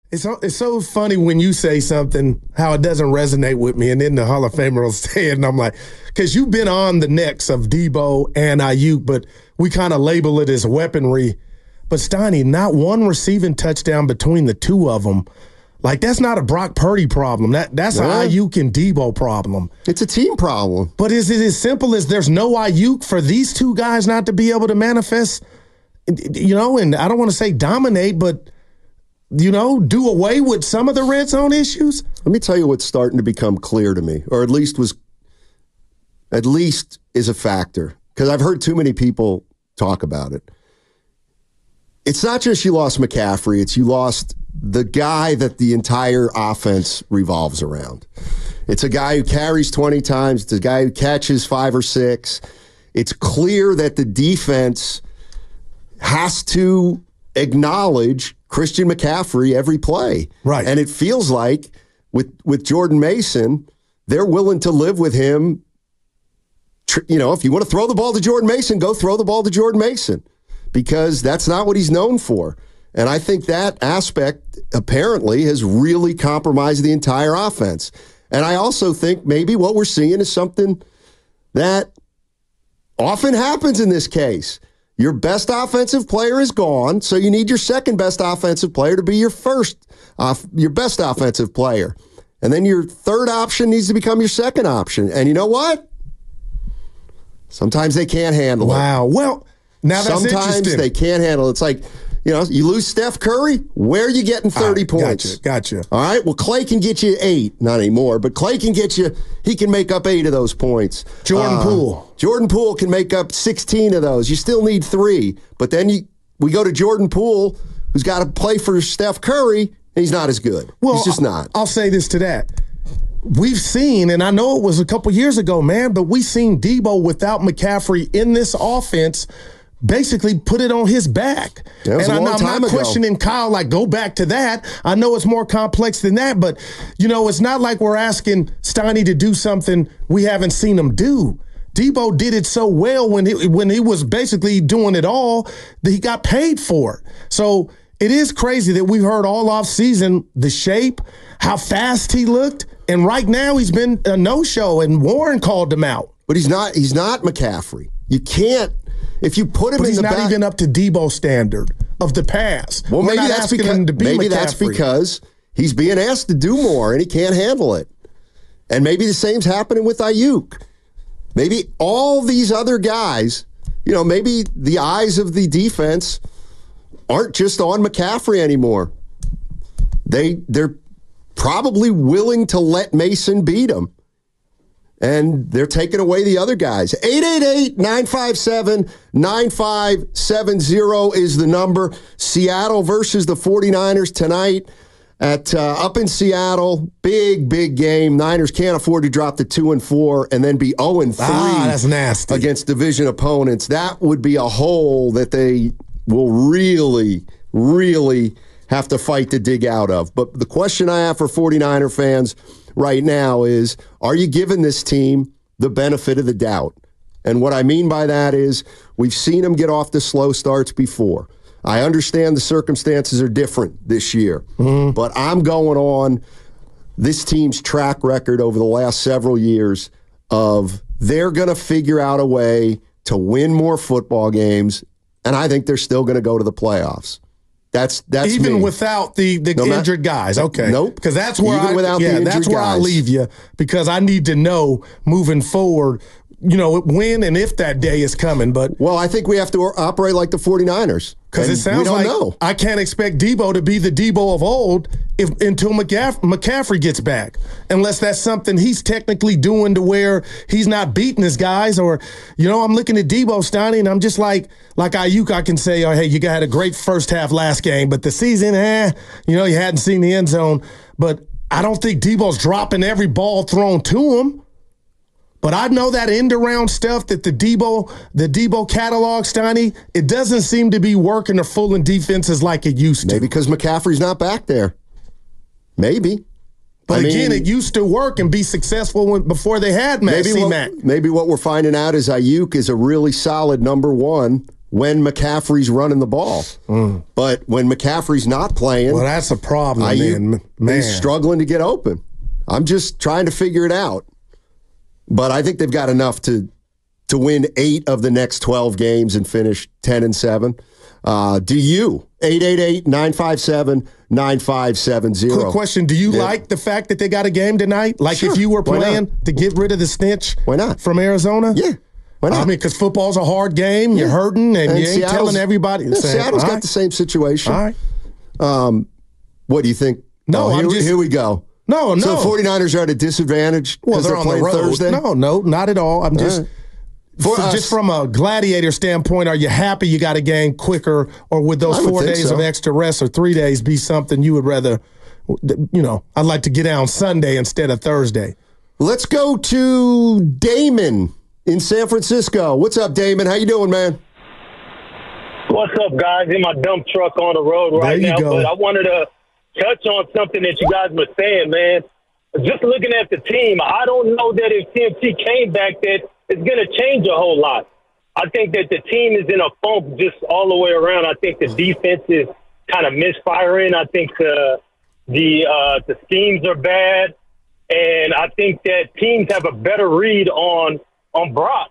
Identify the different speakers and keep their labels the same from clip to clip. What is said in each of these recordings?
Speaker 1: It's so funny when you say something, how it doesn't resonate with me, and then the Hall of Famer will say it, and I'm like, because you've been on the necks of Debo and Ayuk, but we kind of label it as weaponry. But Steiny, not one receiving touchdown between the two of them. Like, that's not a Brock Purdy problem. That's an Ayuk and Debo problem.
Speaker 2: It's a team problem.
Speaker 1: But is it as simple as there's no Ayuk for these two guys not to be able to manifest, and I don't want to say dominate, but do away with some of the red zone issues?
Speaker 2: Let me tell you what's starting to become clear to me, or at least is a factor, because I've heard too many people talk about it. It's not just you lost McCaffrey, it's you lost the guy that the entire offense revolves around. It's a guy who carries 20 times. It's a guy who catches 5 or 6. It's clear that the defense has to acknowledge Christian McCaffrey every play.
Speaker 1: Right.
Speaker 2: And it feels like with Jordan Mason, they're willing to live with him. If you want to throw the ball to Jordan Mason, go throw the ball to Jordan Mason, because that's not what he's known for. And I think that aspect apparently has really compromised the entire offense. And I also think maybe what we're seeing is something that often happens in this case. Your best offensive player is gone, so you need your second best offensive player to be your best offensive player. And then your third option needs to become your second option. And you know what? Sometimes they can't handle it.
Speaker 1: Wow. Well, now that's
Speaker 2: Sometimes
Speaker 1: interesting.
Speaker 2: they can't handle it. It's like, you lose Steph Curry, where are you getting 30 points?
Speaker 1: Gotcha.
Speaker 2: All right, well, Clay can get you 8. Not anymore, but Clay can get you, he can make up 8 of those points.
Speaker 1: Jordan Poole
Speaker 2: can make up 16 of those. You still need 3. But then we go to Jordan Poole, who's got to play for Steph Curry, and he's not as good.
Speaker 1: Well,
Speaker 2: he's just not.
Speaker 1: I'll say this to that. We've seen, and I know it was a couple years ago, man, but we've seen Debo without McCaffrey in this offense basically put it on his back.
Speaker 2: And I'm not
Speaker 1: questioning Kyle, like, go back to that. I know it's more complex than that, but, it's not like we're asking Steiny to do something we haven't seen him do. Debo did it so well when he was basically doing it all that he got paid for it. So it is crazy that we've heard all off season the shape, how fast he looked, and right now he's been a no-show, and Warren called him out.
Speaker 2: But he's not McCaffrey. You can't. If you put him in the back,
Speaker 1: he's not even up to Debo standard of the past.
Speaker 2: Well, maybe that's because he's being asked to do more and he can't handle it. And maybe the same's happening with Ayuk. Maybe all these other guys, maybe the eyes of the defense aren't just on McCaffrey anymore. They're probably willing to let Mason beat him. And they're taking away the other guys. 888-957-9570 is the number. Seattle versus the 49ers tonight up in Seattle. Big, big game. Niners can't afford to drop to 2-4 and then be 0-3.
Speaker 1: That's nasty.
Speaker 2: Against division opponents. That would be a hole that they will really, really have to fight to dig out of. But the question I have for 49er fans right now is, are you giving this team the benefit of the doubt? And what I mean by that is, we've seen them get off to slow starts before. I understand the circumstances are different this year, but I'm going on this team's track record over the last several years of they're going to figure out a way to win more football games, and I think they're still going to go to the playoffs. That's
Speaker 1: even
Speaker 2: me.
Speaker 1: Without the injured guys. Okay.
Speaker 2: Nope.
Speaker 1: Because that's where
Speaker 2: that's
Speaker 1: where I leave you, because I need to know moving forward, when and if that day is coming. But
Speaker 2: I think we have to operate like the 49ers.
Speaker 1: Because it sounds I can't expect Debo to be the Debo of old until McCaffrey gets back, unless that's something he's technically doing to where he's not beating his guys. Or, I'm looking at Debo, Steiny, and I'm just like Ayuk, I can say, oh, hey, you had a great first half last game, but the season, you hadn't seen the end zone. But I don't think Debo's dropping every ball thrown to him. But I know that end-around stuff that the Debo catalog, Steiny, it doesn't seem to be working to fooling defenses like it used to.
Speaker 2: Maybe because McCaffrey's not back there. Maybe.
Speaker 1: But it used to work and be successful before they had Mac.
Speaker 2: Maybe what we're finding out is Ayuk is a really solid number 1 when McCaffrey's running the ball. But when McCaffrey's not playing,
Speaker 1: well, that's a problem, man.
Speaker 2: He's struggling to get open. I'm just trying to figure it out. But I think they've got enough to win 8 of the next 12 games and finish 10-7. Do you? 888-957-9570.
Speaker 1: Quick question. Do you like the fact that they got a game tonight? Like
Speaker 2: Sure.
Speaker 1: if you were
Speaker 2: Why
Speaker 1: playing to get rid of the stench
Speaker 2: Why not?
Speaker 1: from Arizona?
Speaker 2: Yeah. Why not?
Speaker 1: I mean, because football's a hard game. You're hurting, and you ain't
Speaker 2: Seattle's-
Speaker 1: telling everybody.
Speaker 2: Yeah, Seattle's got the same situation.
Speaker 1: All right.
Speaker 2: What do you think?
Speaker 1: No,
Speaker 2: here we go.
Speaker 1: No.
Speaker 2: So the 49ers are at a disadvantage because they're
Speaker 1: on
Speaker 2: playing
Speaker 1: the road.
Speaker 2: Thursday?
Speaker 1: No, not at all. I'm just...
Speaker 2: right. For us-
Speaker 1: just from a gladiator standpoint, are you happy you got a game quicker, or would those
Speaker 2: I would
Speaker 1: 4
Speaker 2: think
Speaker 1: days
Speaker 2: so.
Speaker 1: of extra rest or 3 days be something you would rather, I'd like to get out on Sunday instead of Thursday?
Speaker 2: Let's go to Damon in San Francisco. What's up, Damon? How you doing, man?
Speaker 3: What's up, guys? In my dump truck on the road right
Speaker 1: There you
Speaker 3: now.
Speaker 1: go.
Speaker 3: But I wanted to touch on something that you guys were saying, man. Just looking at the team, I don't know that if CMC came back that it's going to change a whole lot. I think that the team is in a funk just all the way around. I think the defense is kind of misfiring. I think the schemes are bad. And I think that teams have a better read on Brock.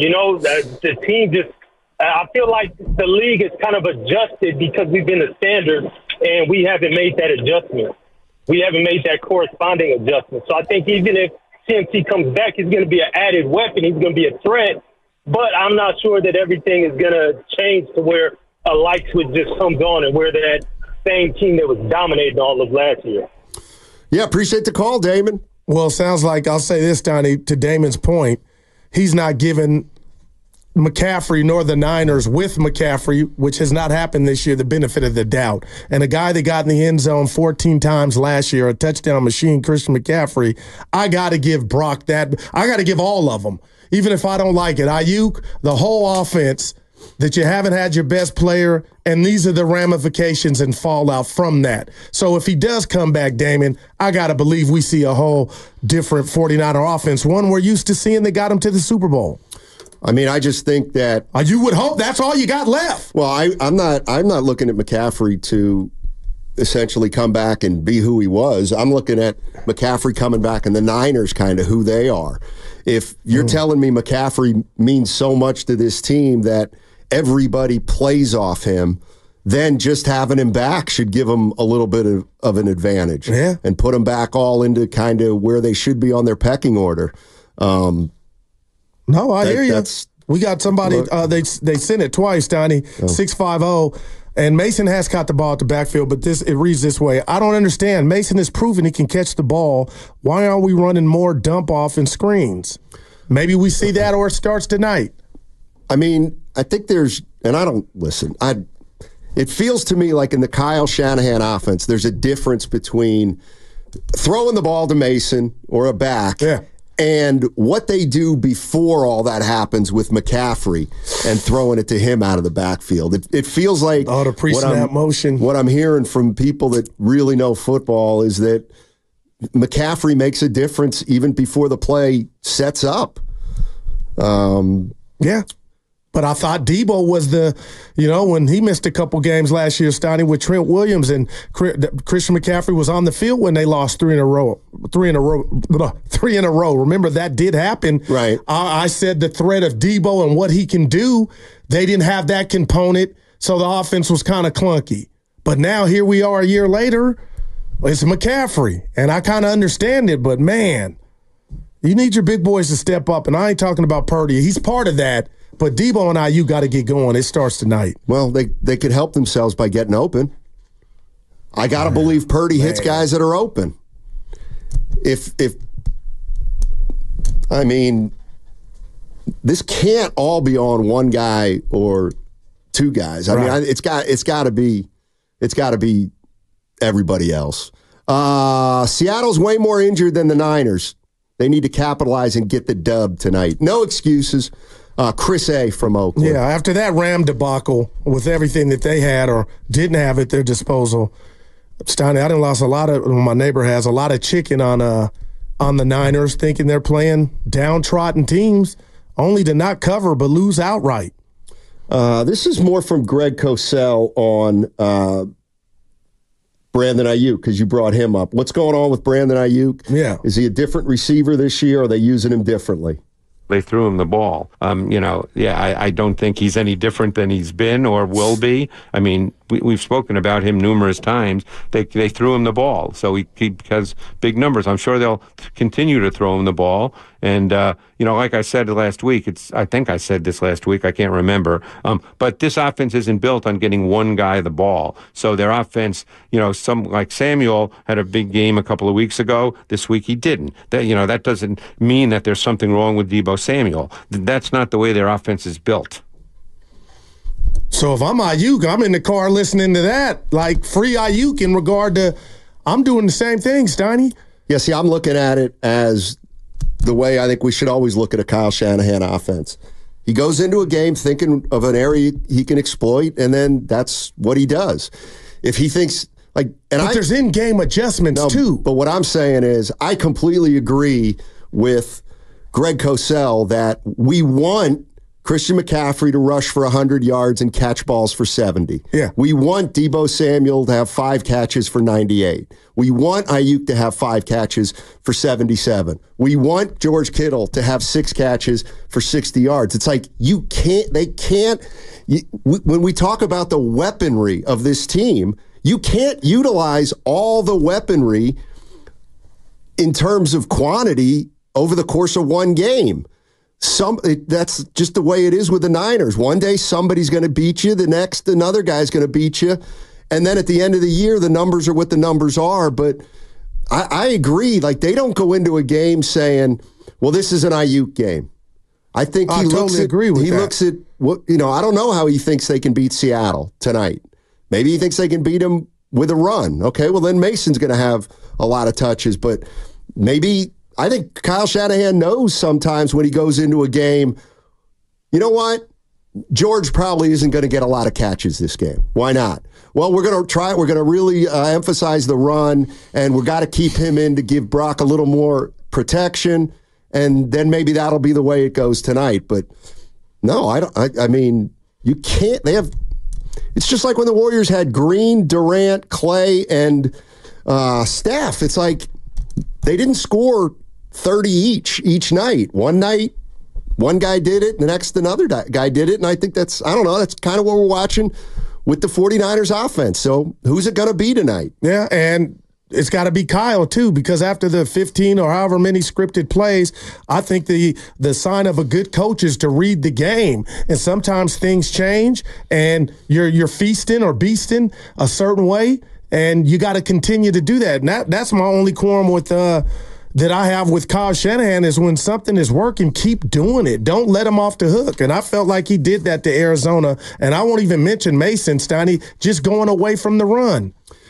Speaker 3: The team just – I feel like the league is kind of adjusted because we've been the standard, and we haven't made that adjustment. We haven't made that corresponding adjustment. So I think even if CMC comes back, he's going to be an added weapon. He's going to be a threat. But I'm not sure that everything is going to change to where a light switch just comes on and we're that same team that was dominating all of last year.
Speaker 2: Yeah, appreciate the call, Damon.
Speaker 1: Well, it sounds like, I'll say this, Donnie, to Damon's point, he's not giving McCaffrey nor the Niners with McCaffrey, which has not happened this year, the benefit of the doubt. And a guy that got in the end zone 14 times last year, a touchdown machine, Christian McCaffrey, I got to give Brock that. I got to give all of them, even if I don't like it. Ayuk, the whole offense, that you haven't had your best player, and these are the ramifications and fallout from that. So if he does come back, Damon, I got to believe we see a whole different 49er offense, one we're used to seeing that got him to the Super Bowl.
Speaker 2: I mean, I just think that
Speaker 1: You would hope that's all you got left.
Speaker 2: well, I'm not looking at McCaffrey to essentially come back and be who he was. I'm looking at McCaffrey coming back and the Niners kind of who they are. If you're telling me McCaffrey means so much to this team that everybody plays off him, then just having him back should give them a little bit of an advantage and put them back all into kind of where they should be on their pecking order.
Speaker 1: No, I hear you.
Speaker 2: that's-
Speaker 1: We got somebody, they sent it twice, Donnie, 650. And Mason has caught the ball at the backfield, but it reads this way. I don't understand. Mason has proven he can catch the ball. Why aren't we running more dump off and screens? Maybe we see that or it starts tonight.
Speaker 2: I mean, I think and I don't listen. It feels to me like in the Kyle Shanahan offense, there's a difference between throwing the ball to Mason or a back and what they do before all that happens with McCaffrey and throwing it to him out of the backfield. It feels like
Speaker 1: the pre-snap motion.
Speaker 2: What I'm hearing from people that really know football is that McCaffrey makes a difference even before the play sets up.
Speaker 1: Yeah. But I thought Debo was when he missed a couple games last year, starting with Trent Williams, and Christian McCaffrey was on the field when they lost three in a row. Remember, that did happen.
Speaker 2: Right.
Speaker 1: I said the threat of Debo and what he can do, they didn't have that component, so the offense was kind of clunky. But now here we are a year later, it's McCaffrey, and I kind of understand it, but man, you need your big boys to step up, and I ain't talking about Purdy. He's part of that. But Debo and IU got to get going. It starts tonight.
Speaker 2: Well, they could help themselves by getting open. I got to believe Purdy hits guys that are open. I mean, this can't all be on one guy or two guys. I mean, it's got to be everybody else. Seattle's way more injured than the Niners. They need to capitalize and get the dub tonight. No excuses. Chris A. from Oakland.
Speaker 1: Yeah, after that Ram debacle with everything that they had or didn't have at their disposal, Steiny, I done lost my neighbor has a lot of chicken on the Niners, thinking they're playing downtrodden teams, only to not cover but lose outright.
Speaker 2: This is more from Greg Cosell on Brandon Ayuk, because you brought him up. What's going on with Brandon Ayuk?
Speaker 1: Yeah.
Speaker 2: Is he a different receiver this year, or are they using him differently?
Speaker 4: They threw him the ball. I don't think he's any different than he's been or will be. I mean, we've spoken about him numerous times. They threw him the ball, so he has big numbers. I'm sure they'll continue to throw him the ball. And like I said last week, I think I said this last week. I can't remember. But this offense isn't built on getting one guy the ball. So their offense, some like Samuel had a big game a couple of weeks ago. This week he didn't. That doesn't mean that there's something wrong with Deebo Samuel. That's not the way their offense is built.
Speaker 1: So if I'm Ayuk, I'm in the car listening to that, like free Ayuk in regard to, I'm doing the same thing, Steiny.
Speaker 2: Yeah, see, I'm looking at it as the way I think we should always look at a Kyle Shanahan offense. He goes into a game thinking of an area he can exploit, and then that's what he does. If he thinks there's in-game adjustments too. But what I'm saying is, I completely agree with Greg Cosell that we want Christian McCaffrey to rush for 100 yards and catch balls for 70.
Speaker 1: Yeah.
Speaker 2: We want Deebo Samuel to have 5 catches for 98. We want Ayuk to have 5 catches for 77. We want George Kittle to have 6 catches for 60 yards. It's like when we talk about the weaponry of this team, you can't utilize all the weaponry in terms of quantity over the course of one game. That's just the way it is with the Niners. One day somebody's going to beat you, the next another guy's going to beat you, and then at the end of the year the numbers are what the numbers are. But I agree, they don't go into a game saying, "Well, this is an Ayuk game." I think he looks at what I don't know how he thinks they can beat Seattle tonight. Maybe he thinks they can beat them with a run. Okay, well then Mason's going to have a lot of touches, but maybe. I think Kyle Shanahan knows sometimes when he goes into a game, you know what? George probably isn't going to get a lot of catches this game. Why not? Well, we're going to try it. We're going to really emphasize the run, and we've got to keep him in to give Brock a little more protection, and then maybe that'll be the way it goes tonight. But no, I mean, you can't. It's just like when the Warriors had Green, Durant, Clay, and Steph. It's like they didn't score 30 each night. One night, one guy did it, the next another guy did it, and I think that's kind of what we're watching with the 49ers offense. So who's it going to be tonight?
Speaker 1: Yeah, and it's got to be Kyle, too, because after the 15 or however many scripted plays, I think the sign of a good coach is to read the game. And sometimes things change, and you're feasting or beasting a certain way, and you got to continue to do that. And that's my only quorum with that I have with Kyle Shanahan is when something is working, keep doing it. Don't let him off the hook. And I felt like he did that to Arizona. And I won't even mention Mason, Steiny, just going away from the run.